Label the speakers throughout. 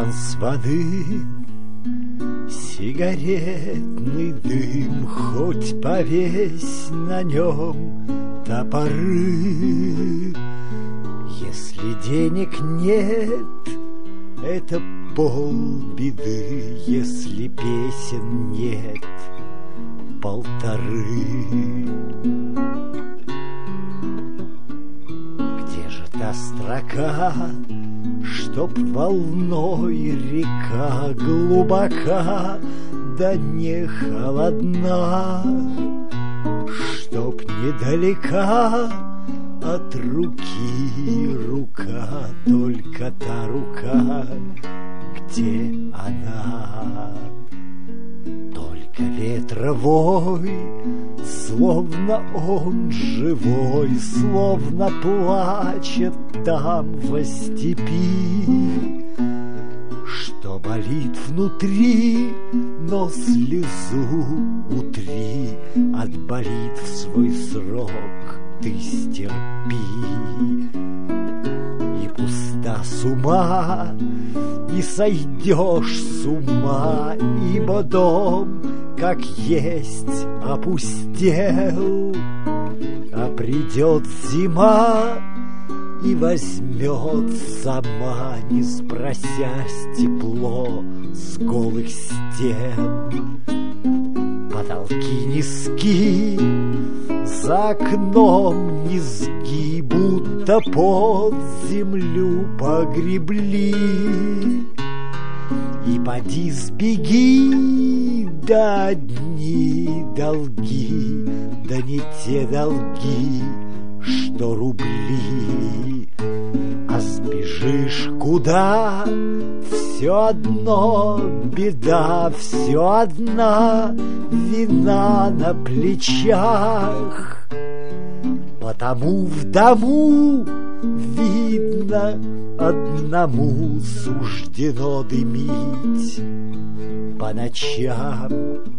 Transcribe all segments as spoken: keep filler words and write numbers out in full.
Speaker 1: с воды, сигаретный дым, хоть повесь на нем топоры. Если денег нет, это полбеды, если песен нет, полторы. Где же та строка, чтоб волной река глубока, да не холодна, чтоб недалека от руки рука, только та рука, где она. Только ветровой, словно он живой, словно плачет там во степи, что болит внутри, но слезу утри, отболит в свой срок, ты стерпи. И пуста с ума, и сойдешь с ума, ибо дом, как есть, опустел. А придет зима и возьмет сама, не спросясь, тепло с голых стен. Потолки низки, за окном низги, будто под землю погребли. И поди сбеги, да одни долги, да не те долги, что рубли. А сбежишь куда? Все одно беда, все одна вина на плечах. Потому в дому, видно, одному суждено дымить по ночам.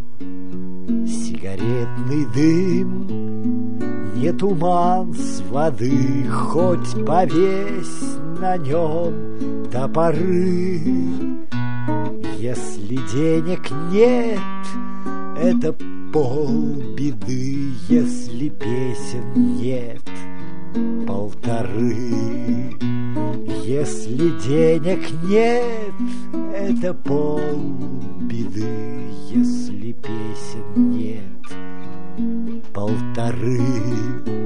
Speaker 1: Сигаретный дым, не туман с воды, хоть повесь на нем топоры. Если денег нет, это полбеды, если песен нет, полторы. Если денег нет, это полбеды, если песен нет, полторы.